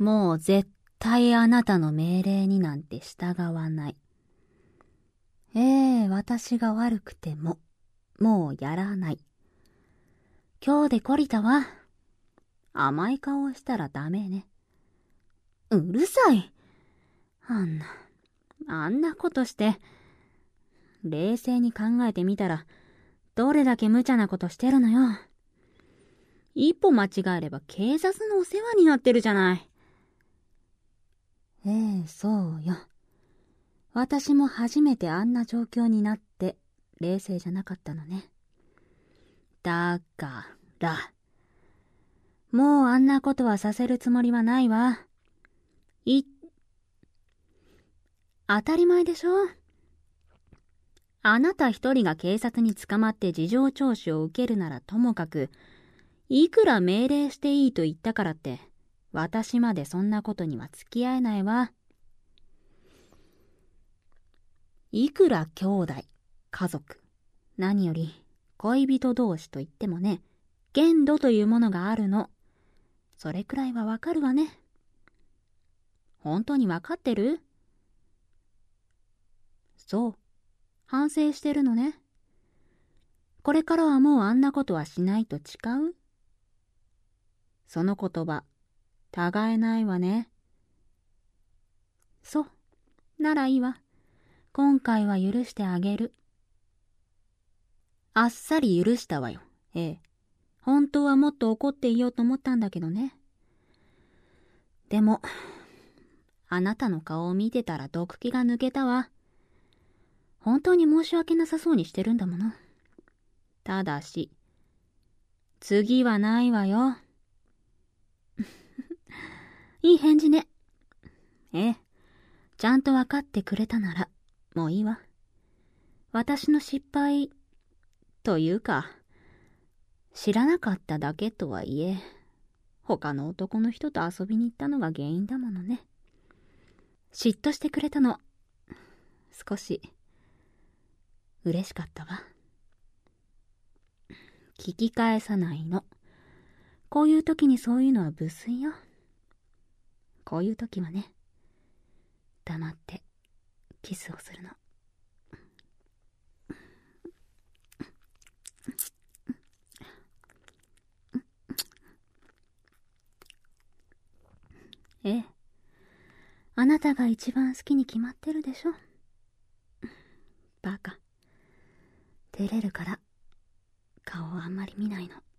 もう絶対あなたの命令になんて従わない。私が悪くても、もうやらない。今日で懲りたわ。甘い顔をしたらダメね。うるさい。あんなことして、冷静に考えてみたら、どれだけ無茶なことしてるのよ。一歩間違えれば警察のお世話になってるじゃない。そうよ。私も初めてあんな状況になって冷静じゃなかったのね。だから、もうあんなことはさせるつもりはないわ。当たり前でしょ。あなた一人が警察に捕まって事情聴取を受けるならともかく、いくら命令していいと言ったからって、私までそんなことには付き合えないわ。いくら兄弟、家族、何より恋人同士と言ってもね、限度というものがあるの。それくらいはわかるわね。本当にわかってる？そう。反省してるのね。これからはもうあんなことはしないと誓う？その言葉、たがえないわね。そう。ならいいわ。今回は許してあげる。あっさり許したわよ。本当はもっと怒っていようと思ったんだけどね。でも、あなたの顔を見てたら毒気が抜けたわ。本当に申し訳なさそうにしてるんだもの。ただし、次はないわよ。いい返事ね。ちゃんと分かってくれたなら、もういいわ。私の失敗、というか、知らなかっただけとはいえ、他の男の人と遊びに行ったのが原因だものね。嫉妬してくれたの、少し、嬉しかったわ。聞き返さないの。こういう時にそういうのは無粋よ。こういう時はね、黙ってキスをするの。あなたが一番好きに決まってるでしょ。バカ。照れるから顔をあんまり見ないの。